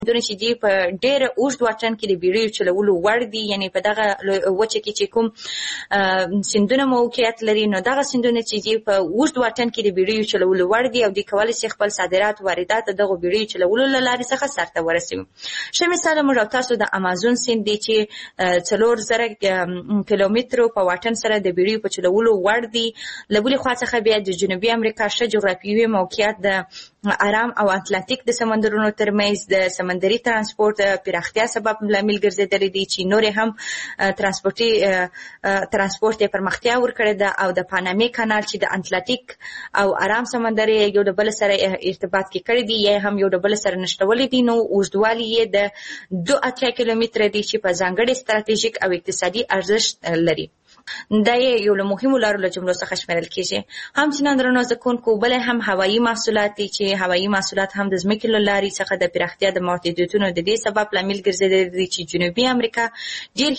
دونه چې دی په ډېر اوږد واټن کې د بیړیو چلولو وړ دي، یعنی په دغه وچه کې چې کوم سیندونه موقعیت لري نو دغه سیندونه چې دی په اوږد واټن کې د بیړیو چلولو وړ دي او دوی کولی شي خپل صادرات واردات دغه بیړیو چلولو له لارې څخه سرته ورسوي. ښه مثال موږ او تاسو د امازون سیند دی چې 4000 کیلومترو په واټن سره د بیړیو په چلولو وړ دي. له بلې خوا څخه بیا د جنوبي امریکا ښه جغرافیوي موقعیت د آرام او اتلانتیک د سمندرونو ترمنځ د سمندري ترانسپورت پراختیا سبب لامل ګرځېدلی دی چې نور هم ترانسپورت یې پرمختیا ورکړې ده او د پانامې کانال چې د اتلانتیک او آرام سمندر یو د بل سره ارتباط کې کړی دی یا هم یو د بل سره نښلولی دی نو اوږدوالی یې د 2 کیلومتره دی چې په ځانګړي ستراتیژیک او اقتصادي ارزښت لري. دا یو له مهمو لارو له جملو څخه شمیرل کیږي. همچنان درنو زده کوونکو بل هم هوایي محصولات دي چې هوایي محصولات هم د ځمکې له لارې څخه د پراختیا د محدودیتونو د دې سبب لامل ګرځېدلي دي چې جنوبي امریکا ډېر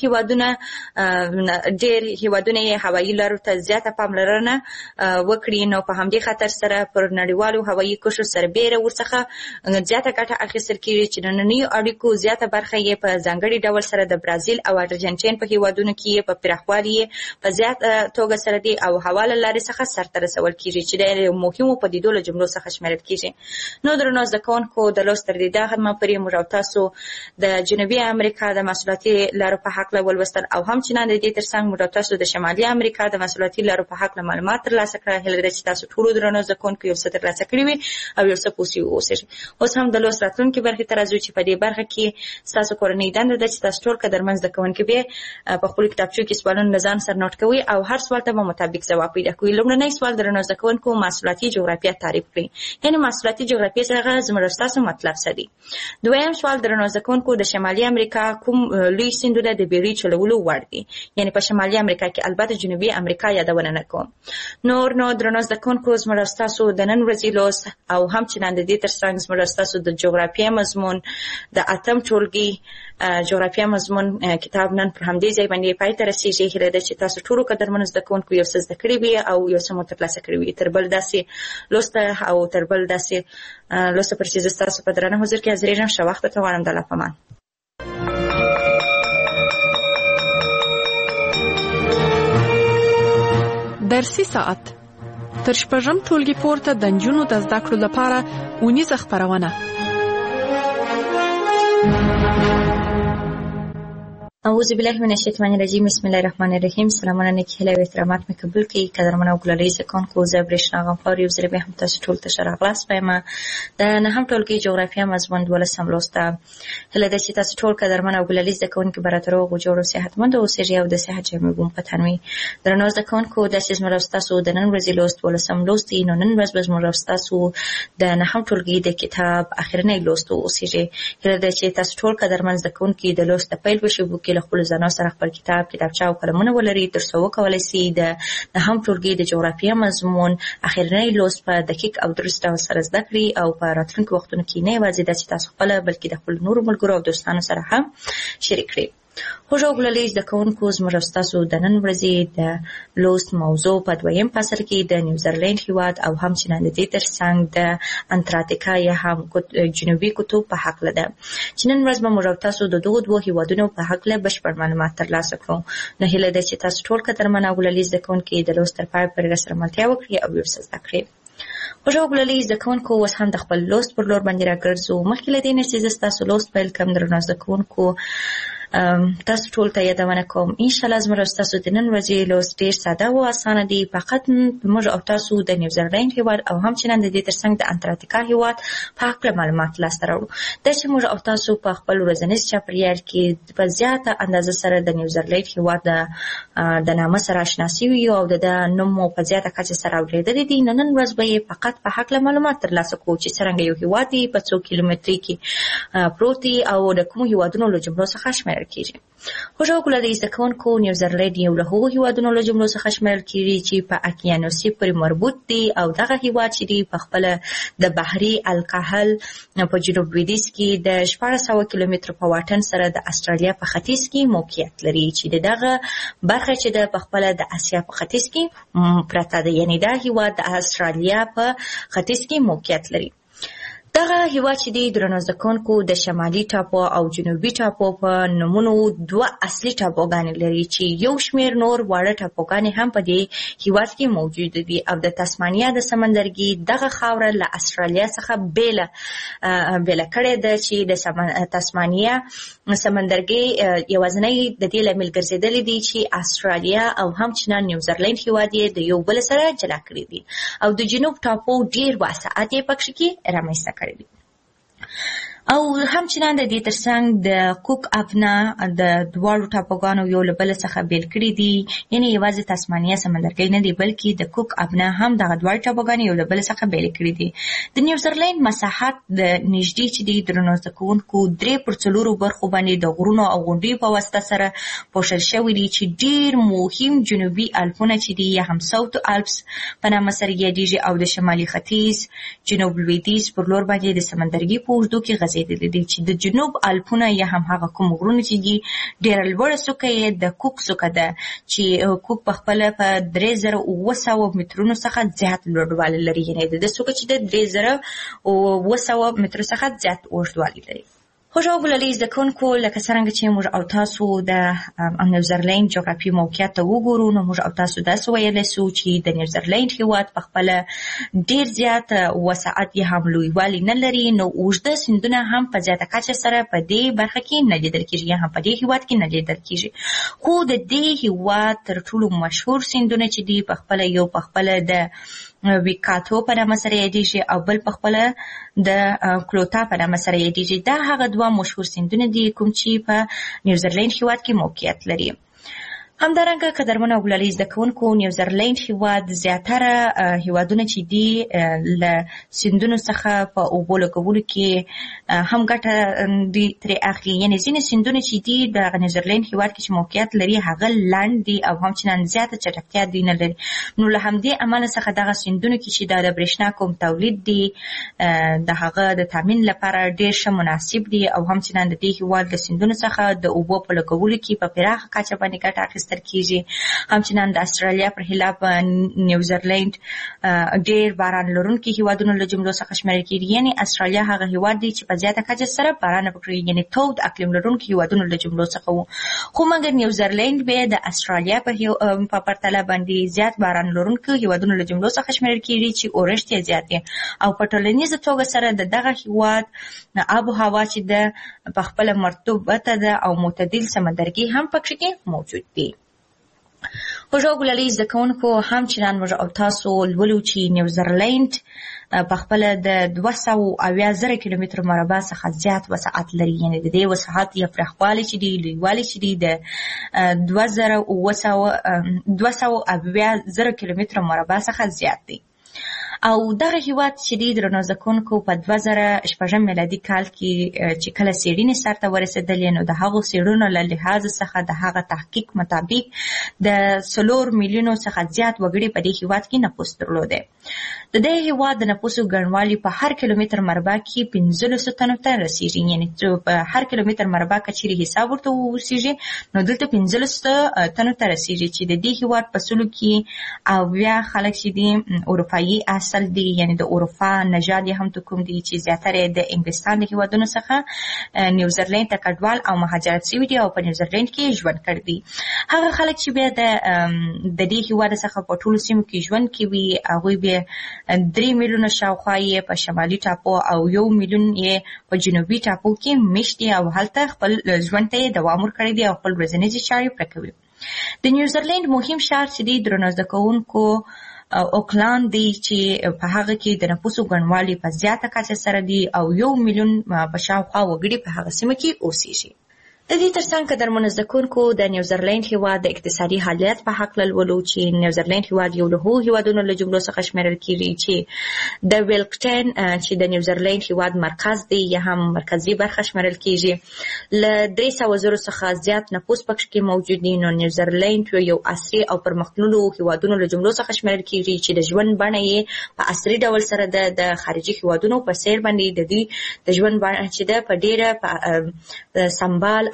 هیوادونه یې هوایي لارو ته زیاته پاملرنه وکړي نو په همدې خاطر سره پر نړیوالو هوایي کرښو سربیره ورڅخه زیاته ګټه اخیستل کیږي چې نننیو اړیکو زیاته برخه یې په ځانګړي ډول سره د برازیل او ارجنټین په هیوادونو کې په پراخوالي په زیات توګه سره دی او حواله لارې څخه سرته رسول کیږي چې د مهمو پدیدو له جملو څخه شمیرل کیږي. نو درنو زده کوونکو د لوست تر دې دغه پورې موږ او تاسو د جنوبي امریکا د محصولاتي لارو په حق ولوستل او همچنان د دې ترڅنګ موږ او تاسو د شمالي امریکا د محصولاتي لارو په حق معلومات ترلاسه کړل. هیله ده چې تاسو ټول درنو زده کوونکو یو څه ترلاسه کړي وي او یو څه پوه اوسئ. اوس هم د لوست راتلونکي برخې ته راځو چې په دې برخه کې تاسو کورنۍ دنده ده چې تاسو ټول قدرمن زده کوونکي به په خپل کتابچو کې سوالونه ځان سره نوٹ کوي او هر سوال ته مطابق جواب پیدا کوي. لومړنی سوال درنو زده کوونکو محصولاتي جغرافیه تعریف کړئ. یعنی محصولاتي جغرافیه څخه زموږ تاسو مطلب څه دی؟ دویم سوال درنو زده کوونکو د شمالي امریکا کوم لوی سیندونه د بیړۍ چلولو وړ دي؟ یعنی په شمالي امریکا کې البته جنوبي امریکا یادونه نه کوم. نو درنو زده کوونکو زموږ تاسو د نن ورځې لوست او همچنان د دې ترڅنګ زموږ تاسو د جغرافیه مضمون د اتم ټولګي جغرافیه مضمون کتاب نن پر همدې ځای باندې پای ته رسیږي. هیله ده چې تاسو ټول قدرمن زده کوونکو یو څه زده کړي وي او یو څه مو ترلاسه کړي وي. تر بل داسې لوست او تر بل داسې لوست پر چې تاسو په درنه حضور کې حاضرېږم. ښه وخت ته غواړم. د الله په امان. درسي ساعت تر شپږم ټولګي پورته د نجونو د زده کړو لپاره اونیزه خپرونه. اعوذ بالله من الشیطان الرجیم. بسم الله الرحمن الرحیم. سلامونه نیکی هیله او احترامات مې قبول کړئ. قدرمن او ګلالۍ زده کوونکو زه برېښنا غمخوار یو ځل بیا هم تاسو ټول ته ښه راغلاست وایم. د نهم ټولګي جغرافیه مضمون 12 لوست ته هیله ده چې تاسو ټول قدرمن او ګلالۍ زده کوونکي به راته روغ جوړ او صحتمند اوسئ او د صحت جامې بوم په تن وي. درنو زده کوونکو داسې زموږ تاسو د نن ورځې لوست 12 لوست دی. نو نن ورځ به زموږ تاسو د نهم ټولګي د کتاب اخرنی لوست اوسئ. هیله ده چې تاسو ټول قدرمن زده کوونکي د لوست د پیل په شیبو کې له خپل ځانو سره خپل کتاب کتابچه او قلمونه ولري تر څو وکولای شي د نهم ټولګي د جغرافیه مضمون اخرنی لوست په دقیق او درست ډول سره زده کړي او په راتلونکو وختونو کې نه یوازې د تاسو خپل بلکې د خپل نورو ملګرو او دوستانو سره هم شریک کړئ. خوږ او ګلالۍ زده کوونکو زموږ ستاسو د نن ورځې د لوست موضوع په دویم فصل کې د نیوزرلند هیواد او همچنان د دې ترڅنګ د انټارکټیکا یا هم جنوبي قطب په هکله ده چې نن ورځ به موږ تاسو د دغو دوه هیوادونو په هکله بشپړ معلومات ترلاسه کړو. نو هیله ده چې تاسو ټول قدرمن او ګلالۍ زده کوونکي د لوست تر پایه پورې راسره ملتیا وکړي او یو څه زده کړي. خوږ او ګلالۍ زده کوونکو اوس هم د خپل لوست پر لور باندې راګرځو. مخکې له دې نه چې زه ستاسو لوست پیل کړم درنو زده کوونکو تاسو ټول ته یادونه کوم ان شاء الله زموږ تاسو د نن ورځې لوست ډېر ساده او اسانه دی. فقط موږ او تاسو د نیوزرلند هیواد او همچنان د دې ترڅنګ د انټارکټیکا هیواد په هکله معلومات لاسته راوړو. دا چې موږ او تاسو په خپل ورځني چاپیریال کې په زیاته اندازه سره د نیوزرلند هیواد د نامه سره آشنا شوي یو او د نوم مو په زیاته کچه سره اورېدلی دي. نن ورځ به یې فقط په هکله معلومات ترلاسه کوو چې څرنګه یو هیواد دی په څو کیلومتري کې پروت دی او د کومو هیوادونو له جملو څخه شمیرل کیږي. خوږ او ګلالۍ زده کوونکو نیوزرلند یو له هغو هیوادونو له جملو څخه شمیرل کیږي چې په اقیانوسي پورې مربوط دي او دغه هیواد چې دی په خپله د بحري الکاهل په جنوب لویدیځ کې د 1400 کیلومترو په واټن سره د استرالیا په ختیځ کې موقعیت لري چې دغه برخه چې د په خپله د اسیا په ختیځ کې پرته ده. یعنی دا هیواد د استرالیا په ختیځ کې موقعیت لري. دغه هیواد چې دی درنو زده کوونکو د شمالي ټاپو او جنوبي ټاپو په نومونو دوه اصلي ټاپوګانې لري چې یو شمېر نور واړه ټاپوګانې هم په دې هیواد کې موجود دي او د تسمانیا د سمندرګي دغه خاوره له استرالیا څخه بیله کړې ده چې د تسمانیا سمندرګي یوازینی د دې لامل ګرځېدلی دی چې استرالیا او همچنان نیوزرلند هیواد یې د یو بل سره جلا کړي دي او د جنوب ټاپو ډېر وسعت یې پکې کې رامنځته کړی دی. او همچنان د دې ترڅنګ د کوک ابنا د دواړو ټاپوګانو یو له بل څخه بیل کړي دي، یعنی یوازې تسمانیا سمندرګي نه دی بلکې د کوک ابنا هم دغه دواړه ټاپوګانې یو له بل څخه بیل کړي دي. د نیوزرلند مساحت د نږدې چې دی درنو زده کوونکو 3/4 برخو باندې د غرونو او غونډیو په واسطه سره پوښل شوی دی چې ډیر مهم جنوبي الپونه چې دی یا هم ساوث الپس په نامه سره یادیږي او د شمالي ختیځ جنوب لویدیځ پر لور باندې د سمندرګي په اوږدو کې غځېدلي دي چې د جنوب الپونه یا هم هغه کوم غرونه چې دي ډېره لوړه څوکه یې د کوک څوکه ده چې کوک په خپله په 3700 مترونو څخه زیات لوړوالی لري، یعنې د دې څوکه چې د 3700 مترو څخه زیات اوږدوالی لري. خوږو ګلالي زده کوونکو لکه څرنګه چې موږ او تاسو د نیوزرلند جغرافي موقعیت ته وګورو نو موږ او تاسو داسې ویلی سو چې د نیوزرلند هیواد په خپله ډېر زیات وسعت یې هم لویوالی نه لري، نو اوږده سیندونه هم په زیاته کچه سره په دې برخه کې نه لیدل کېږي یا هم په دې هیواد کې نه لیدل کېږي. خو د دې هیواد تر ټولو مشهور سیندونه چې دي په خپله یو په خپله د ویکاتو په نامه سره یادیږي او بل په خپله د کلوتا په نامه سره یادیږي. دا هغه دوه مشهور سیندونه دي کوم چې په نیوزرلند هیواد کې موقعیت لري. همدارنګه قدرمنو او ګلالي زده کوونکو نیوزرلند هیواد زیاتره هیوادونه چې دي له سیندونو څخه په اوبو لګولو کې هم ګټه دي ترې اخلي، یعنې ځینې سیندونه چې دي د نیوزرلند هیواد کې چې موقعیت لري هغه لنډ دي او همچنان زیاته چټکتیا دوی نه لري، نو له همدې امله څخه دغه سیندونه کې چې د برېښنا کوم تولید دي د هغه د تامین لپاره ډېر ښه مناسب دي او همچنان د دې هیواد له سیندونو څخه د اوبو په لګولو کې په پراخه کچه باندې ګټه اخیستل کیږي. همچنان د استرالیا پر خلاف نیوزرلند ډېر باران لرونکي هیوادونو له جملو څخه شمیرل کیږي، یعنی استرالیا هغه هیواد دی چې په زیاته کچه سره باران پکې یعنی تود اقلیم لرونکي هیوادونو له جملو څخه وو، خو مګر نیوزرلند به د استرالیا په پرتله باندې زیات باران لرونکي هیوادونو له جملو څخه شمیرل کیږي چې اورښت یې زیات دی او په ټولنیزه توګه سره د دغه هیواد آب او هوا چې د په خپله مرطوبه ده او معتدل سمندرګي هم پکې موجود دی. خوږو ګلالي زده کوونکو همچنان موږ او تاسو لولو چې نیوزرلند په خپله د 280,000 کیلومتر مربع څخه زیات وسعت لري، یعنې د دې وسعت یا پراخوالی چې دی لویوالی چې دی د 280,000 کیلومتر مربع څخه زیات دی. او دغه هیواد چې دی درنو زده کوونکو په 2006 میلادي کال کې چې کله څېړنې سرته ورسېدلې نو د هغو څېړنو له لحاظ څخه د هغه تحقیق مطابق د 4 میلیونو څخه زیات وګړي په دې هیواد کې نفوس درلوده. د دې هیواد د نفوسو ګڼوالی په هر کیلومتر مربع کې 1500 تنو ته رسیږي، یعنې په هر کیلومتر مربع که چیرې حساب ورته ووسیږي نو دلته 1500 تنو ته رسیږي چې د دې هیواد په سلو کې او بیا خلک چې دي اروپایي اصل دي، یعنی د اروپا نژاد یې هم کوم دي چې زیاتره د انګلستان د هیوادونو څخه نیوزرلند ته کډوال او مهاجرت شوي دي او په نیوزرلند کې ژوند کړی دي. هغه خلک چې بیا د دې هیواد څخه په ټولو سیمو کې ژوند کوي هغوی بیا 3 میلیونه شاوخوا یې په شمالي ټاپو او 1 میلیون یې په جنوبي ټاپو کې مېشت دي او هلته خپل ژوند ته یې دوام ورکړی دی او خپل ورځنیزې چارې پرې کوي. د نیوزرلند مهم ښار چې دی درنو زده کوونکو اوکلاند دی چې په هغه کې د نفوسو ګڼوالی په زیاته کچه سره دی او 1 میلیون په شاوخوا وګړي په هغه سیمه کې اوسیږي. د دې ترڅنګ قدرمنو زده کوونکو د نیوزرلند هیواد د اقتصادي حالت په هکله لولو چې نیوزرلند هیواد یو له هغو هیوادونو له جملو څخه شمیرل کیږي چې د ویلکټن چې د نیوزرلند هیواد مرکز دی یا هم مرکزي برخه شمیرل کیږي له 300,000 څخه زیات نفوس پکې موجود دي. نو نیوزرلند یو عصري او پرمختللو هیوادونو له جملو څخه شمیرل کیږي چې د ژوند بڼه یې په عصري ډول سره د خارجي هیوادونو په څیر باندې د ژوند بڼه چې ده په ډیره سمبال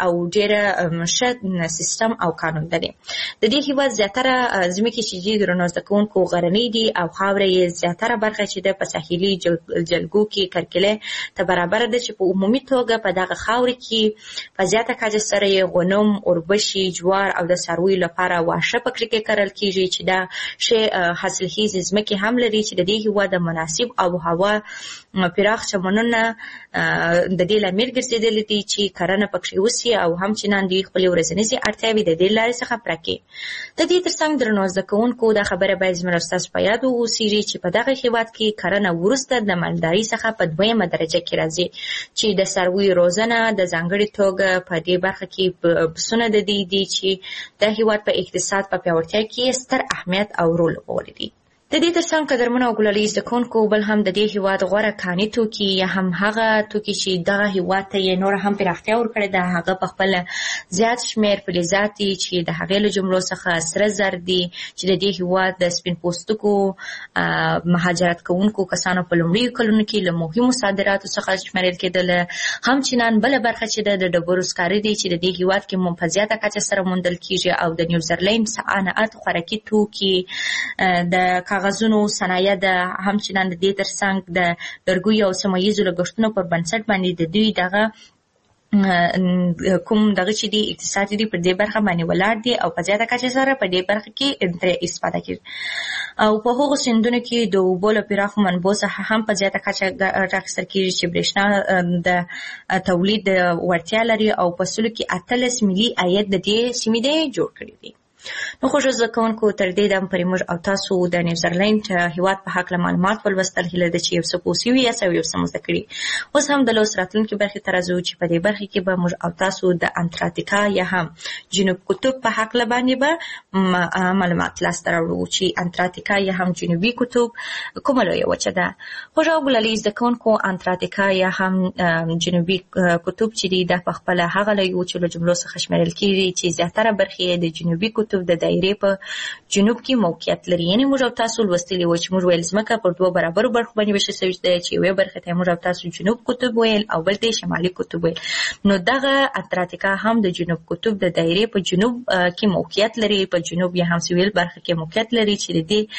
او ډېره ښه سیستم او قانون لري. د دې هیواد زیاتره ځمکې چې دي درنو زده کوونکو غرنۍ دي او خاوره یې زیاتره برخه چې ده په ساحلي جلګو کې کرکیله ته برابره ده چې په عمومي توګه په دغه خاورې کې په زیاته کچه سره یې غنم، اوربشې، جوار او د څارویو لپاره واښه پکې کرل کېږي چې دا ښې حاصلخیزې ځمکې هم لري چې د دې هیواد د مناسب آب و هوا پراخ چمنونه د دې لامل ګرځېدلي دي چې کرنه پکې وسي او همچنان دوی خپلې ورځنیزې اړتیاوې د دې لارې څخه پوره کړي. د دې ترڅنګ درنو زده کوونکو دا خبره باید زموږ ستاسو په یاد واوسېږي چې په دغه هیواد کې کرنه وروسته د مالدارۍ څخه په دویمه درجه کې راځي چې د څارویو روزنه د ځانګړې توګه په دې برخه کې پسونه د دې دي چې د هیواد په اقتصاد په پیاوړتیا کې ستر اهمیت او رول لوبولی دي. د دې ترڅنګ قدرمنو او ګلالي زده کوونکو بل هم د دې هیواد غوره کاني توکي یا هم هغه توکي چې دغه هیواد ته یې نور هم پراختیا ورکړې ده هغه په خپل زیات شمېر فلزات دي چې د هغې له جملو څخه سره زر دي چې د دې هیواد د سپین پوستکو مهاجرت کوونکو کسانو په لومړیو کلونو کې له مهمو صادراتو څخه شمېرل کېدله. همچنان بله برخه چې د ډبرو سکاره دي چې د دې هیواد کې په زیاته کچه سره موندل کېږي او د نیوزرلینډ صنعت خوراکي توکي د کاغذونو صنایع ده. همچنان د دې ترڅنګ د لرګیو او سیمه ییزو لګښتونو پر بنسټ باندې د دوی دغه کوم دغه چې دي اقتصاد دي پر دې برخه باندې ولاړ دي او په زیاته کچه سره په دې برخه کې ترې استفاده کوي او په هغو سیندونو کې د اوبو له پراخو منبعو څخه هم په زیاته کچه ګټه اخیستل کېږي چې برېښنا د تولید وړتیا لري او په سلو کې 18 ملي عاید د دې سیمې دی جوړ کړی دی. نو خوږو زده کوونکو تر دې دم پرې موږ او تاسو د نیوزرلینډ هیواد په هکله معلومات ولوستل. هیله ده چې یو څه پوه سوي یاست او یو څه مو زده کړي. اوس هم د لوست راتلونکې برخې ته راځو چې په دې برخې کې به موږ او تاسو د انټارکټیکا یا هم جنوب قطب په هکله باندې به معلومات لاسته راوړو چې انټارکټیکا یا هم جنوبي قطب کومه لویه وچه ده. خوږو ګلالي زده کوونکو انټارکټیکا یا هم جنوبي قطب چې دی دا په خپله هغه لویو وچو له جملو څخه شمیرل کېږي چې زیاتره برخې د جنوبي قطب د دایرې په جنوب کې موقعیت لري. یعنې موږ او تاسو لوستلي وو چې موږ ویل ځمکه پر دوه برابرو برخو باندې ویشل شوې ده چې یوې برخې ته موږ او تاسو جنوب قطب ویل او بل ته شمالي قطب ویل. نو دغه انټارکټیکا هم د جنوب قطب د دایرې په جنوب کې موقعیت لري، په جنوب یا هم سویل برخه کې موقعیت لري چې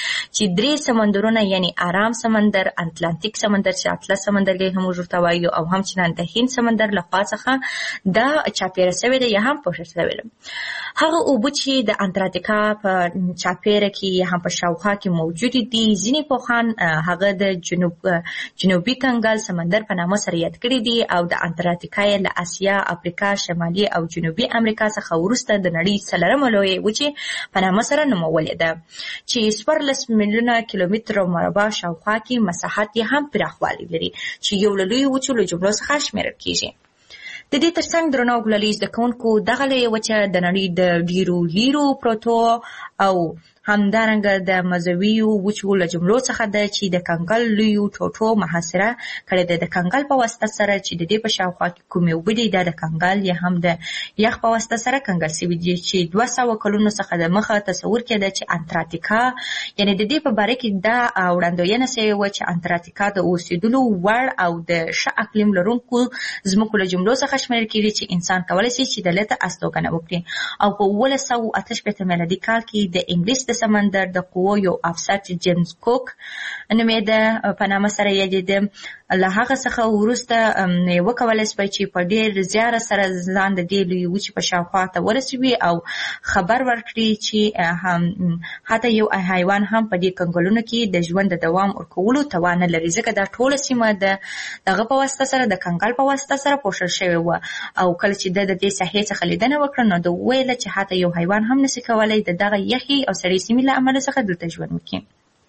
درې سمندرونه یعنی آرام سمندر، اتلانتیک سمندر چې اطلس سمندر یې هم ورته وایو او همچنان د هند سمندر له خوا څخه دا چاپیره شوې ده یا هم پوښل شوې ده. هغه اوبه چې د انټارکټیکا په چاپیره کې یا هم په شاوخوا کې موجود دي ځینې پوهان هغه د جنوبي کنګل سمندر په نامه سره یاد کړي دي او د انټارکټیکا یې له اسیا، افریقا، شمالي او جنوبي امریکا څخه وروسته د نړۍ 4مه لویه وچې په نامه سره نومولې ده چې 14 میلیونه کیلومتره مربع شاوخوا کې مساحت یې هم پراخوالی لري چې یو له لویو وچو له جملو څخه شمیرل کېږي. د دې ترڅنګ درنو ګلالي زده کوونکو دغه لویه وچه د نړۍ د ډېرو لیرو پروتو او همدارنګه د مذهبیو وچو له جملو څخه ده چې د کنګل لویو ټوټو محاصره کړې ده. د کنګل په واسطه سره چې د دې په شاوخوا کې کومې اوبه دي دا د کنګل یا هم د یخ په واسطه سره کنګل شوي دي چې 200 کلونو څخه د مخه تصور کېده چې انټارکټیکا یعنې د دې په باره کې دا وړاندوینه شوې وه چې انټارکټیکا د اوسېدلو وړ او د ښه اقلیم لرونکو ځمکو له جملو څخه شمیرل کېږي چې انسان کولی شي چې دلته استوګنه وکړي. او په 1988 میلادي کال کې د انګلیس د سمندر د قوو یو افسر چې جیمز کوک نومېده په نامه سره یادېده له هغه څخه وروسته وکولی شوی چې په ډېر زیار سره ځان د دې لویې وچې په شاوخوا ته ورسوي او خبر ورکړي چې حتی یو حیوان هم په دې کنګلونو کې د ژوند د دوام ورکولو توان نه لري ځکه دا ټوله سیمه د دغه په واسطه سره د کنګل په واسطه سره پوښل شوې وه او کله چې د دې ساحې څخه لیدنه وکړه نو د ویله چې حتی یو حیوان هم نشي کولی د دغه یخي او سړې سیمې له امله څخه دلته ژوند وکړي.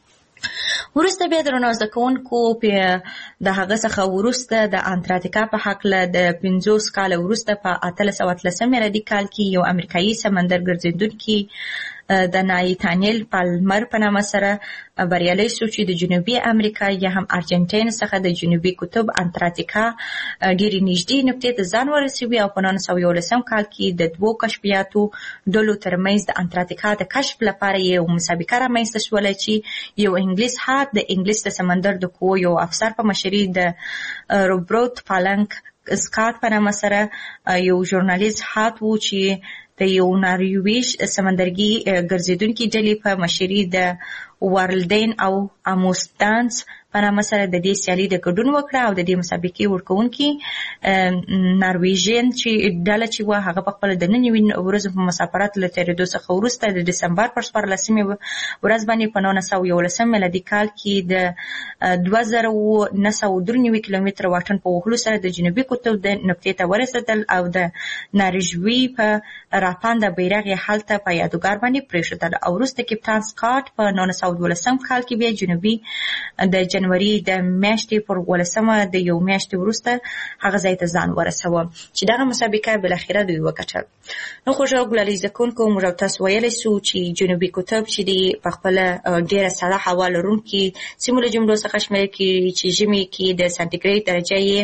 وروسته بیا درنو زده کوونکو د هغه څخه وروسته د انټارکټیکا په هکله د 50 کاله وروسته په 1813 میلادي کال کې یو امریکایي سمندر ګرځېدونکي د نایتانیل پالمر په نامه سره بریالی شو چې د جنوبي امریکا یا هم ارجنټاین څخه د جنوبي قطب انټارکټیکا ډېرې نږدې نقطې ته ځان ورسوي او په 1911 کال کې د دوو کشفیاتو ډلو ترمنځ د انټارکټیکا د کشف لپاره یو مسابقه رامنځته شوله چې یو انګلیس د انګلیس د سمندر د قوو یو افسر په مشرۍ د روبرټ پالنک سکاټ په نامه سره یو ژورنالیست هات و چې د یو نارویج سمندرګي ګرځېدونکي ډلې په مشرۍ د وارلډین او اموستانس په نامه سره د دې سیالي د ګډون وکړه او د دې مسابقې ورکوونکي نارویژین چې ډله چې وه هغه په خپله د 9 ورځو په مسافراتو له تېرېدو څخه وروسته د ډسمبر پر 14مې ورځ باندې په 1911 میلادي کال کې د 2993 کیلومتره واټن په وهلو سره د جنوبي قطب د نقطې ته ورسېدل او د نارویژ په راپانده بیرغ یې هلته په یادګار باندې پرېښودل او وروسته کپټان سکاټ په 1912 کال کې بیا جنوبي د جنوري د میاشتې پر 18 د یو میاشتې وروسته هغه ځای ته ځان ورسوه چې دغه مسابقه بالاخره دوی وګټل. نو خو ګلالي زده کوونکو موږ او تاسو ویلی سو چې جنوبي قطب چې دی په خپله ډېره سړه هوا لرونکي سیمو له جملو څخه شمیرل کېږي چې ژمي کې د سانتیګریډ درجه یې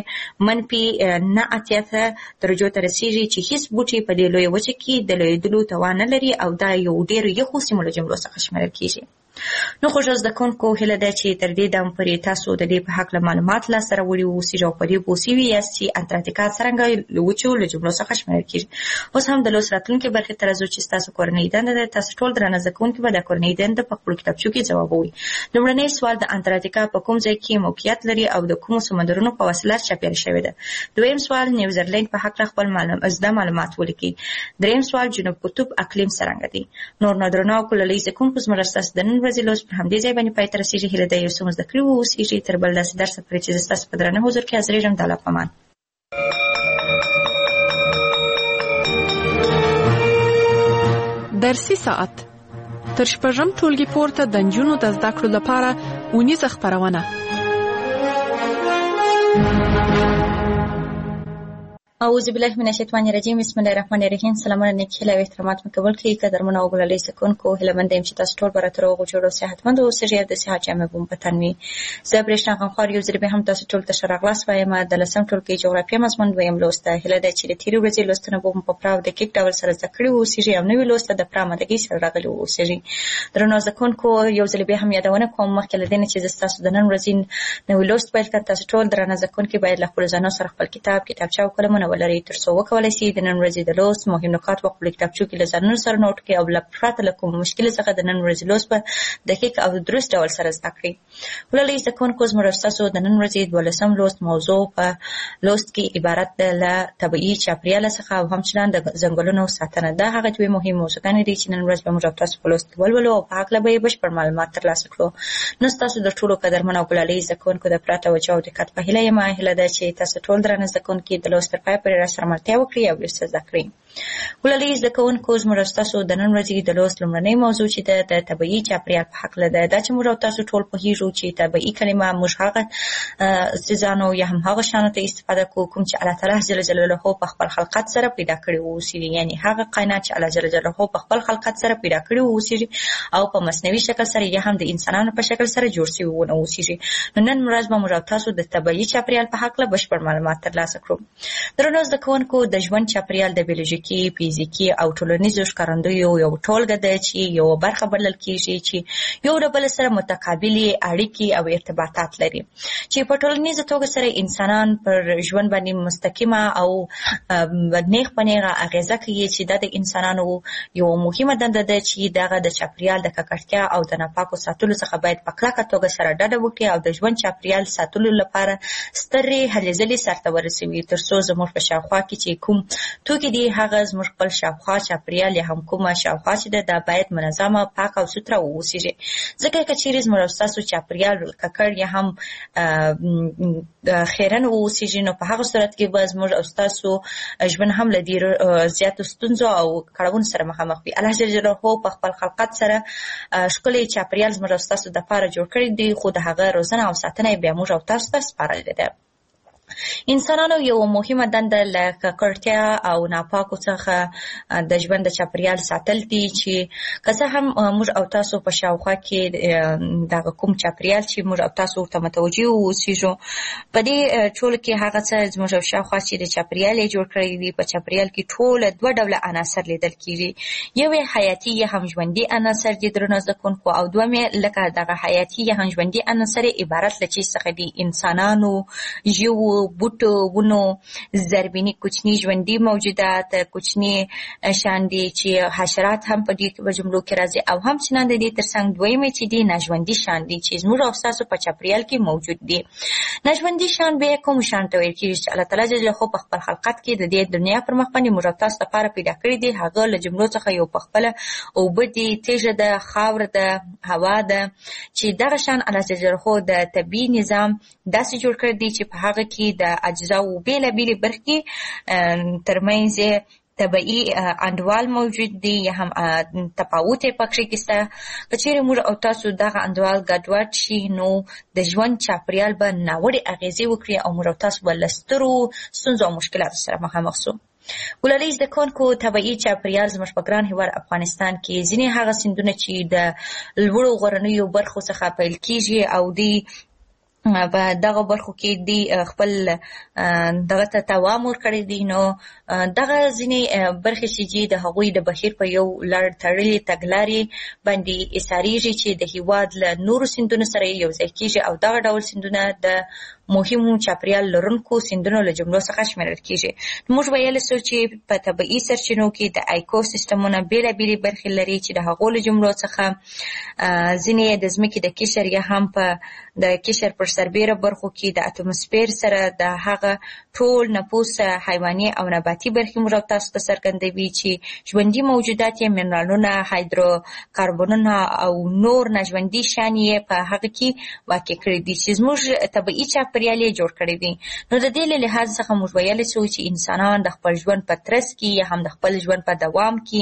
-9 درجو ته رسېږي چې هیڅ بوټي په دې لویه وچه کې د لویېدلو توان نه لري او دا یو ډېر یخو سیمو له جملو څخه شمیرل کېږي. نو خو زده کوونکو هیله ده چې تر دې دم پورې تاسو د دې په هکله معلومات لاسته راوړي اوسئ او په دې پوه سوي یاست چې انټارکټیکا څرنګه له وچو له جملو څخه شمیرل کېږي. اوس هم د لوست راتلونکې برخې ته راځو چې ستاسو کورنۍ دنده ده. تاسو ټول درانه زده کوونکي به د کورنۍ دنده په خپلو کتابچو کې ځوابوئ. لومړنی سوال د انټارکټیکا په کوم ځای کې موقعیت لري او د کومو سمندرونو په وسیله چاپېره شوې ده. دویم سوال نیوزیلینډ په هکله خپل زده معلومات ولیکئ. دریم سوال جنوب قطب اقلیم څرنګه دی. نور نو درنو او کلالي زده کوونکو زموږ ستاسو د نن ورځې لوست پر همدې ځای باندې پای ته رسېږي. هیله ده یو څه مو زده کړي واوسېږي. تر بل داسې درسه پورې چې زه ستاسو په درانه حضور کې حاضرېږم د الله په امان. درسي ساعت تر شپږم ټولګي پورته د نجونو د زده کړو لپاره اونیزه خپرونه. اعوذ بالله من الشیطان الرجیم. بسم الله الرحمن الرحیم. سلامونه نیکي هیله او احترامات مو قبول کړئ. قدرمنو او ګلالي زده کوونکو هیله مند یم چې تاسو ټول به راته روغ او جوړ او صحتمند اوسئ او د صحت جامې به مو په تن وي. زه برېښنا غمخوار یو ځل بیا هم تاسو ټول ته ښه راغلاست وایم. د 10م ټولګي جغرافیه مضمون دویم لوست ده. هیله ده چې د تېرې ورځې لوستونه به مو په پوره او دقیق ډول سره زده کړي واوسېږي او نوي لوست ته د پوره آمادګۍ سره راغلي واوسېږي. درنو زده کوونکو یو ځل بیا هم یادونه کوم مخکې له دې نه چې زه ستاسو د نن ورځې نوي لوست پیل کړم. تاسو ټول درانه زده کوونکي باید له خپلو ځانونو سره خپل کتاب، کتابچه او قلمونه ولرئ تر څو وکولای شي د نن ورځې د لوست مهم نکات په خپلو کتابچو کې له ځانونو سره نوټ کړئ او له پرته له کوم مشکل څخه د نن ورځې لوست په دقیق او درست ډول سره زده کړئ. ولولئ زده کوونکو زموږ ستاسو د نن ورځې 12م لوست موضوع په لوست کې عبارت ده له طبیعي چاپېریال څخه او همچنان د ځنګلونو ساتنه. دا هغه دوې مهم موضوعګانې دي چې نن ورځ به موږ تاسو په لوست کې ولولو او په هکله به یې بشپړ معلومات ترلاسه کړو. نو ستاسو د ټولو قدرمنو او ګلالي زده کوونکو د پوره توجه او دقت په هیله یم. هیله ده چې تاسو ټول درانه زده کوونکي د لوست تر پایه پورې راسره ملتیا وکړئ او یو څه زده کړئ. ګلالي زده کوونکو زموږ ستاسو د نن ورځې د لوست لومړنۍ موضوع چې ده د طبیعي چاپېریال په هکله ده. دا چې موږ او تاسو ټول پوهېږو چې طبیعي کلمه موږ هغه څیزانو یا هم هغه شیانو ته استفاده کوو کوم چې الله تعالی جل جلاله په خپل خلقت سره پیدا کړي واوسېږي. یعنې هغه کائنات چې الله جل جلاله په خپل خلقت سره پیدا کړي واوسېږي او په مصنوعي شکل سره یا هم د انسانانو په شکل سره جوړ شوي ونه اوسېږي. نو نن ورځ به موږ او تاسو د طبیعي چاپېریال په هکله بشپړ معلومات ترلاسه کړو. درنو زده کوونکو د ژوند چاپېریال د بیولوژیکي، فزیکي او ټولنیزو ښکارندویو یو ټولګه ده چې یو برخه بلل کېږي چې یو له بل سره متقابلې اړیکې او ارتباطات لري چې په ټولنیزه توګه سره انسانان پر ژوند باندې مستقیمه او نیغ په نیغه اغېزه کوي چې دا د انسانانو یو مهمه دنده ده چې دغه د چاپېریال د ککړتیا او د ناپاکو ساتلو څخه باید په کلکه توګه سره ډډه وکړي او د ژوند چاپېریال ساتلو لپاره سترې هلې ځلې سرته ورسوي تر څو زموږ په شاوخوا کې چې کوم توکي دي هغه زموږ خپل شاوخوا چاپېریال یا هم کومه شاوخوا چې ده دا باید منظمه، پاکه او سوتره واوسېږي. ځکه که چیرې زموږ او ستاسو چاپېریال ککړ یا هم خیرن واوسېږي نو په هغه صورت کې به زموږ او ستاسو ژوند هم له ډېرو زیاتو ستونزو او کړاوونو سره مخامخ وي. الله جل جلاله په خپل خلقت سره ښکلی چاپېریال زموږ او ستاسو دپاره جوړ کړی دی، خو د هغه روزنه او ساتنه یې بیا موږ او تاسو ته سپارلې ده. انسانانو یو مهمه دنده له ککړتیا او ناپاکو څخه د ژوند د چاپېریال ساتل دي چې که څه هم موږ او تاسو په شاوخوا کې دغه کوم چاپېریال چې موږ او تاسو ورته متوجه واوسېږو په دې ټولو کې هغه څه زموږ او شاوخوا چې د چاپېریال یې جوړ کړی دي په چاپېریال کې ټوله دوه ډوله عناصر لیدل کېږي. یو یې حیاتي یا هم ژوندي عناصر دي درنو زده کوونکو او دویم یې لکه دغه حیاتي یا هم ژوندي عناصر عبارت له چیز څخه دي انسانانو، ژوو، بوټو ونو زربینی کوچني ژوندي موجودات کوچني شان دي چې حشرات هم په دې جملو کې راځي او هم چنان د دې ترڅنګ دویمه چې دي ناژوندي شان دي چې زموږ او ستاسو په چاپیریال کې موجود دي. ناژوندي شان به کوم شان ته ویل کېږي چې الله تعالی جل جلاله په خپل خلقت کې د دې دنیا پر مخ باندې موږ تاسو لپاره پیدا کړی دي. هغه له جملو څخه یو په خپل اوبه دي، تیږه ده، خاور ده، هوا ده چې دغه شان الله جل جلاله د طبیعي نظام داسې جوړ کړی دی چې په هغه کې د اجزاو بیلابیلې برخې ترمنځ طبعی اندوال موجود دی یا هم تفاوت پکې کېسته. که چیرې موږ او تاسو دغه اندوال ګډوډ شي نو د ژوند چاپیریال به ناوړې اغېزې وکړي او موږ او تاسو به له سترو ستونزو او مشکلاتو سره مخامخ سو. ګلالۍ زده کوونکو طبعي چاپیریال زموږ په ګران هېواد افغانستان کې ځینې هغه سیندونه چې د لوړو غرنیو برخو څخه پیل کېږي او دی په دغه برخو کې دی خپل دغه ته دوام ورکړی دی. نو دغه ځینې برخې چې دي د هغوی د بهیر په یو لړ تړلې تګلارې باندې ایساریږي چې د هېواد له نورو سیندونو سره یو ځای کېږي او دغه ډول سیندونه د مهمو چاپیریال لرونکو سیندونو له جملو څخه شمیرل کېږي. موږ ویلی سو چې په طبیعي سرچینو کې د ایکو سیستمونه بیلابیلې برخې لري چې د هغو له جملو څخه ځینې د ځمکې د قشر یا هم په د قشر پر سربیره برخو کې د اتموسفیر سره د هغه ټول نفوس حیواني او نباتي برخې موږ تاسو ته څرګندوي چې ژوندي موجودات یې منرالونه، هایدروکاربنونه او نور ناژوندي شیان یې په هغه کې واقع کړي دي چې زموږ طبیعي چاپیریال یې جوړ کړی دی. نو د دې له لحاظ څخه موږ ویلی سو چې انسانان د خپل ژوند په ترڅ کې یا هم د خپل ژوند په دوام کې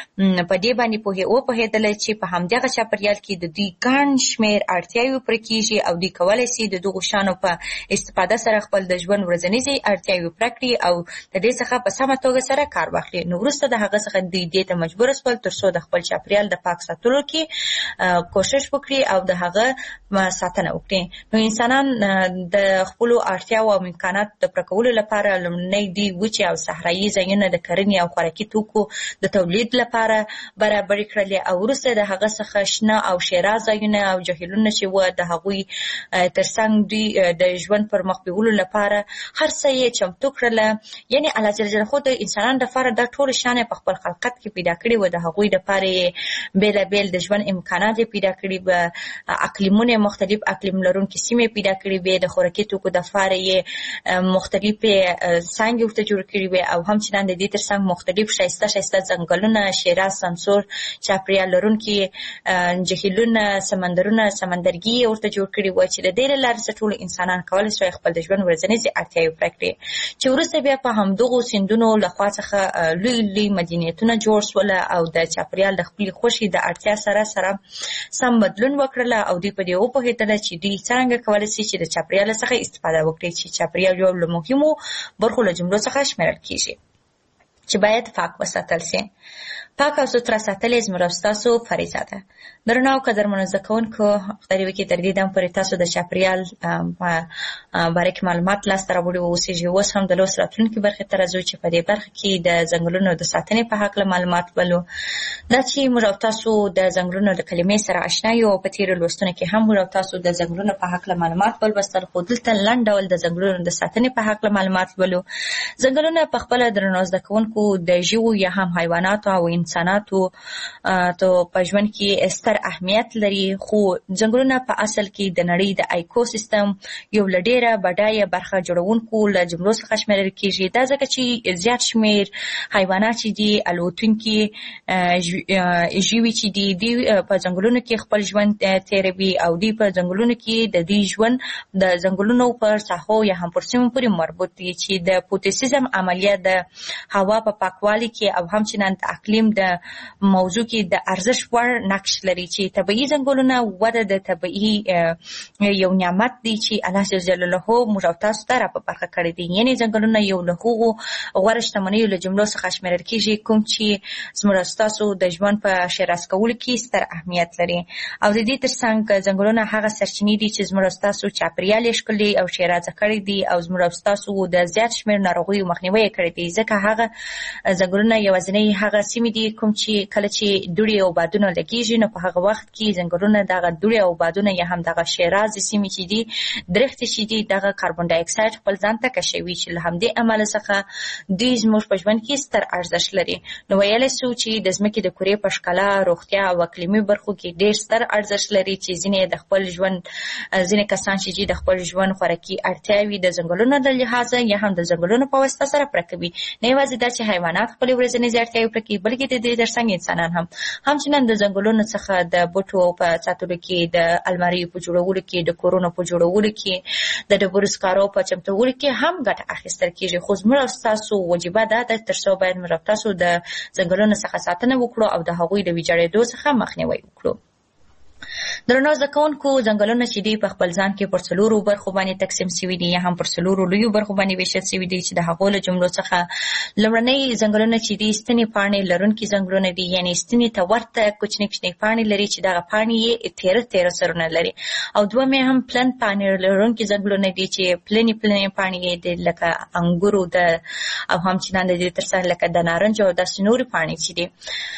په دې باندې وپوهېدلی چې په همدغه چاپیریال کې د دوی ګڼ شمېر اړتیاوې پوره کېږي او دوی کولی سي د دغو شیانو په استفاده سره خپل د ژوند ورځنیزې اړتیاوې پوره کړي او د دې څخه په سمه توګه سره کار واخلي. نو وروسته د هغه څخه دوی دې ته مجبوره سول تر څو د خپل چاپیریال د پاک ساتلو کې کوشش وکړي او د هغه ساتنه وکړي. نو انسانان د خپلو اړتیاو او امکاناتو د پوره کولو لپاره لومړنی دوی وچې او صحرایي ځایونه د کرنې او خوراکي توکو د تولید لپاره برابرې کړلې او وروسته د هغه څخه شنه او ښېرا ځایونه او جهیلونه چې وه د هغوی ترڅنګ دوی د ژوند پر مخ بیولو لپاره هر څه یې چمتو کړله. یعنې الله جل جلاله د انسانانو لپاره دا ټول شیان په خپل خلقت کې پیدا کړي وه. د هغوی لپاره یې بېلابېل د ژوند امکانات یې پیدا کړي به، اقلیمونه مختلف اقلیم لرونکي سیمې پیدا کړي وې، د خوراکي توکو دپاره یې مختلفې څانګې ورته جوړ کړي وې او همچنان د دې ترڅنګ مختلف ښایسته ښایسته ځنګلونه، شیره، سمسور چاپیریال لرونکي جهیلونه، سمندرونه، سمندرګي یې ورته جوړ کړي وه چې د دې له لارې څه ټولو انسانان کولی سوی خپل د ژوند ورځنیزې اړتیاوې پوره کړي چې وروسته بیا په همدغو سیندونو له خوا څخه لوی لوی مدنیتونه جوړ سوله او د چاپیریال د خپلې خوښې د اړتیا سره سم بدلون وکړله او دوی په دې وپوهېدله چې دوی څرنګه کولی سي چې د چاپیریال څخه استفاده وکړي چې چاپیریال یو له مهمو برخو له جملو څخه شمیرل کېږي چې باید پاک وساتل سي. پاک او سوتره ساتل یې زموږ او ستاسو فریضه ده. درنو او قدرمنو زده کوونکو، خدای وکړي تر دې دم پورې تاسو د چاپیریال په باره کې معلومات لاسته راوړي واوسېږي. اوس هم د لوست راتلونکي برخې ته راځو چې په دې برخه کې د ځنګلونو د ساتنې په هکله معلومات ولو. دا چې موږ او تاسو د ځنګلونو د کلمې سره اشنا یو، په تېرو لوستونو کې هم موږ او تاسو د ځنګلونو په هکله معلومات ولوستل، خو دلته لنډ ډول د ځنګلونو د ساتنې په هکله معلومات ولو. ځنګلونه په خپله درنو زده کوونکو د ژوو یا هم حیواناتو او انساناتو په ژوند کې ستر اهمیت لري، خو ځنګلونه په اصل کې د نړۍ د ایکو سیستم یو له ډېره بډایه برخه جوړونکو له جملو څخه شمیرل کېږي. دا ځکه چې زیات شمېر حیوانات چې دي، الوتونکي ژوي چې دي، دوی په ځنګلونو کې خپل ژوند تېروي او دوی په ځنګلونو کې د دوی ژوند د ځنګلونو پر ساحو یا هم پر سیمو پورې مربوط دي چې د فوتوسیزم عملیه د هوا په پاکوالي کې او همچنان د اقلیم د موضوع کې د ارزښت وړ نقش لري چې طبیعي ځنګلونه وده د طبیعي یو نعمت دی چې الله جل جلاله موږ او تاسو ته را په برخه کړی دی. یعنې ځنګلونه یو له هغو غوره شتمنیو له جملو څخه شمیرل کېږي کوم چې زموږ او ستاسو د ژوند په ښېراز کولو کې ستر اهمیت لري. او د دې ترڅنګ ځنګلونه هغه سرچینې دي چې زموږ او ستاسو چاپیریال یې ښکلي او ښېرازه کړی دي او زموږ او ستاسو د زیات شمېر ناروغیو مخنیوی یې کړی دی. ځکه هغه ځنګلونه یوازینۍ هغه سیمې دي کوم چې کله چې دوړې او بادونه لګیږي نو په هغه وخت کې ځنګلونه دغه دوړې او بادونه یا هم دغه شیراز سیمې چې دي درختې چې دي دغه کاربن ډای اکساید خپل ځان ته کشوي چې له همدې امله څخه دوی زموږ په ژوند کې ستر ارزښت لري. نو ویلی سو چې د ځمکې د کرې په ښکلا، روغتیا او اقلیمي برخو کې ډېر ستر ارزښت لري چې ځینې د خپل ژوند ځینې کسان چې د خپل ژوند خوراکي اړتیاوې د ځنګلونو د لحاظه یا هم د ځنګلونو په واسطه سره پوره کوي. نه یوازې دا چې حیوانات خپلې ورځنۍ اړتیاوې پوره کوي بلکې د دې ترڅنګ انسانان هم همچنان د ځنګلونو څخه د بوټو په ساتلو کې، د الماریو په جوړولو کې، د کورونو په جوړولو کې، د ډبرو سکارو په چمتولو کې هم ګټه اخیستل کېږي. خو زموږ او ستاسو وجیبه دا ده تر څو باید موږ او تاسو د ځنګلونو څخه ساتنه وکړو او د هغوی د ویجاړېدو څخه مخنیوی وکړو. درنو زده کوونکو، ځنګلونه چې دي په خپل ځان کې پر 4 برخو باندې تقسیم شوي دي یا هم پر 4 لویو برخو باندې ویشل شوي دي چې د هغو له جملو څخه لومړنۍ ځنګلونه چې دي ستنې پاڼې لرونکي ځنګلونه دي، یعنې ستنې ته ورته کوچنۍ کوچنۍ پاڼې لري چې دغه پاڼې یې تیره سرونه لري. او دوه یې هم پلن پاڼې لرونکي ځنګلونه دي چې پلنې پاڼې یې د لکه انګورو او همچنان د دې ترڅنګ لکه د نارنج او داسې نورې پاڼې چې دي.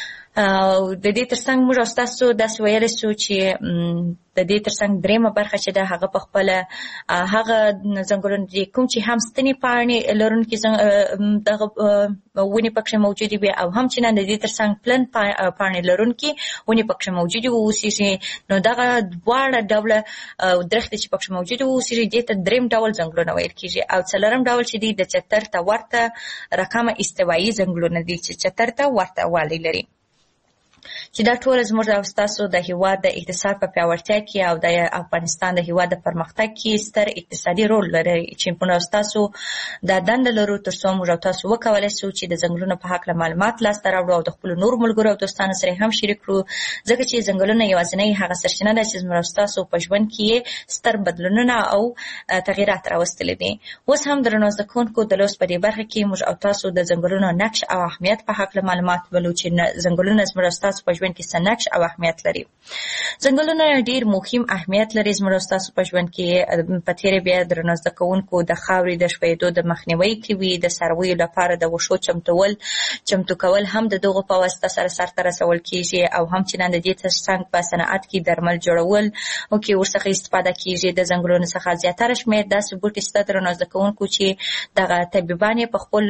د دې ترڅنګ موږ او ستاسو داسې ویلی سو چې د دې ترڅنګ درېیمه برخه چې ده هغه په خپله هغه ځنګلونه دي کوم چې هم ستنې پاڼې لرونکي دغه ونې پکښې موجودې وي او همچنان د دې ترڅنګ پلن پاڼې لرونکي ونې پکښې موجودې واوسېږي. نو دغه دواړه ډوله درختې چې پکښې موجودې واوسېږي دې ته درېیم ډول ځنګلونه ویل کېږي. او څلورم ډول چې دي د چتر ته ورته رقمه استوایي ځنګلونه دي چې چتر ته ورته والی لري، چې دا ټول زموږ او ستاسو د هېواد د اقتصاد په پیاوړتیا کې او د افغانستان د هېواد د پرمختګ کې ستر اقتصادي رول لري چې موږ او ستاسو دا دنده لرو تر څو موږ او تاسو وکولی سو چې د ځنګلونو په هکله معلومات لاسته راوړو او د خپلو نورو ملګرو او دوستانو سره هم شریک کړو، ځکه چې ځنګلونه یوازینۍ هغه سرچینه ده چې زموږ او ستاسو په ژوند کې ستر بدلونونه او تغییرات راوستلي دي. اوس هم درنو زده کوونکو د لوست په دې برخه کې موږ او تاسو د ځنګلونو نقش او اهمیت په هکله معلومات ولو چې ځنګلونه زموږ او ستاسو په ژوند کې څه نقش او اهمیت لري. ځنګلونه ډېر مهم اهمیت لري زموږ او ستاسو په ژوند کې. په تېره بیا درنو زده کوونکو د خاورې د ښویېدو د مخنیوي کوي، د څارویو لپاره د وښو چمتو کول هم د دغو په واسطه سره سرته رسول کېږي او همچنان د دې ترڅنګ په صنعت کې درمل جوړول او کې ورڅخه استفاده کېږي. د ځنګلونو څخه زیاتره شمېر داسې بوټي شته درنو زده کوونکو چې دغه طبیبان یې په خپل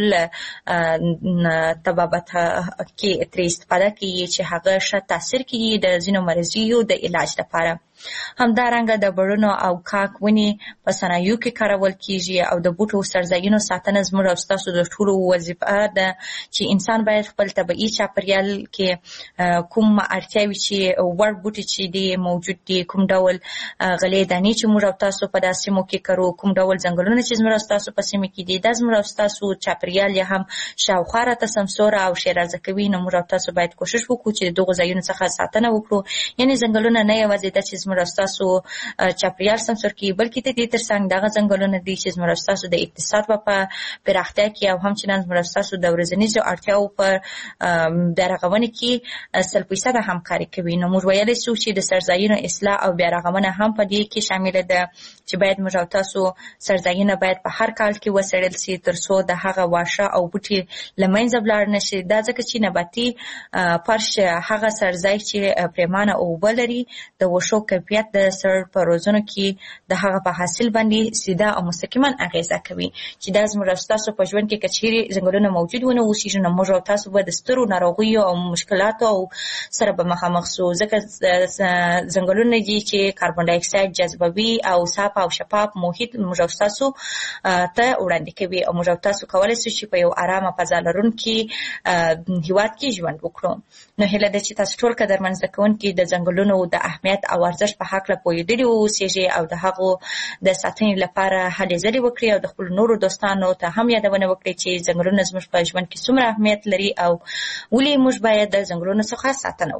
طبابت کې ترې استفاده کوي چې هغه ښه تاثیر کوي د ځینو مریضیو د علاج لپاره. همدارنګه د بړونو او کاک ونې په صنایعو کې کارول کېږي او د بوټو څړځایونو ساتنه زموږ او ستاسو د ټولو وظیفه ده چې انسان باید خپل طبیعي چاپېریال کې کوم اړتیاوې چې وړ بوټي چې دي موجود دي، کوم ډول غلې دانې چې موږ او تاسو په داسې سیمو کې کرو، کوم ډول ځنګلونه چې زموږ او ستاسو په سیمه کې دي، دا زموږ او ستاسو چاپېریال یې هم شاوخوا راته سمسوره او ښېرازه کوي. نو موږ او تاسو باید کوشش وکړو چې د دغو ځایونو څخه ساتنه وکړو. یعنې ځنګلونه نه یوازې ده چې زموږ او ستاسو چاپېریال سمسور کړي بلکې د دې ترڅنګ دغه ځنګلونه دي چې زموږ او ستاسو د اقتصاد په پراختیا کې او همچنان زموږ او ستاسو د ورځنیزو اړتیاوو په بیارغونې کې 100% همکاري کوي. نو موږ ویلی سو چې د څړځایونو اصلاح او بیارغونه هم په دې کې شامله ده چې باید موږ او تاسو څړځایونه باید په هر کال کې وڅېړل سي تر څو د هغه واښه او بوټي له منځه ولاړ نه شي. دا ځکه چې نباتي فرش هغه څړځای چې پرېمانه اوبه لري د وښو کیفیت د سړ په روزنو کې د هغه په حاصل باندې سیده او مستقیما اغیزه کوي چې دا زموږ او ستاسو په ژوند کې که چیرې ځنګلونه موجود ونه اوسېږي نو موږ او تاسو به د سترو ناروغیو او مشکلاتو سره به مخامخ سو، ځکه ځنګلونه دي چې کاربن ډای اکساید جذبوي او صاف او شفاف محیط موږ او تاسو ته وړاندې کوي او موږ او تاسو کولی سو چې په یو ارامه فضا لرونکي هېواد کې ژوند وکړو. نو هیله ده چې تاسو ټول قدرمن زده کوونکي د ځنګلونو د اهمیت او ارزښت په هکله پوهېدلي واوسېږئ او د هغو د ساتنې لپاره هلې ځلې وکړئ او د خپلو نورو دوستانو ته هم یادونه وکړئ چې ځنګلونه زموږ په ژوند کې څومره اهمیت لري او ولې موږ باید د ځنګلونو څخه ساتنه وکړو.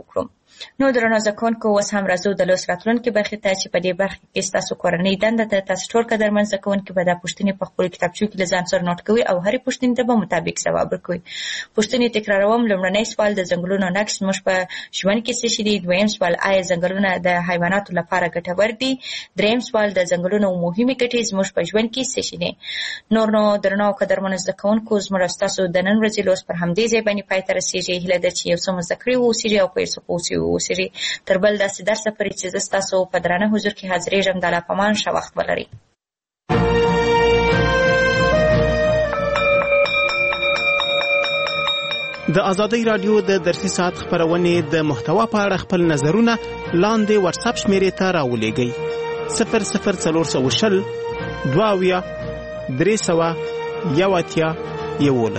نو درنو زده کوونکو اوس هم راځو د لوست راتلونکي برخې ته چې په دې برخه کې ستاسو کورنۍ دنده ده. تاسو ټول قدرمن زده کوونکي به دا پوښتنې په خپلو کتابچو کې له ځان سره نوټ کوئ او هرې پوښتنې ته به مطابق ځواب ورکوئ. پوښتنې تکراروم. لومړنی سوال د ځنګلونو نقش زموږ په ژوند کې څه شی دي؟ دویم سوال آیا ځنګلونه د حیواناتو لپاره ګټور دي؟ دریم سوال د ځنګلونو مهمې ګټې زموږ په ژوند کې څه شی دي؟ نور نو درنو قدرمن زده کوونکو زموږ ستاسو د نن ورځې لوست پر همدې ځای باندې پای ته رسیږي. هیله ده چې یو څه مو زده کړي واوسیږي او په یو څه پوه واوسیږي. تر بل داسې درسه پورې چې زه ستاسو په درانه حضور کې حاضرېږم. د الله په امان، ښه وخت ولرئ. د آزادۍ راډیو د درسي ساعت خپرونې د محتوا په اړه خپل نظرونه لاندې واتساپ شمیرې ته راولېږئ: 00420 22 300 1 11.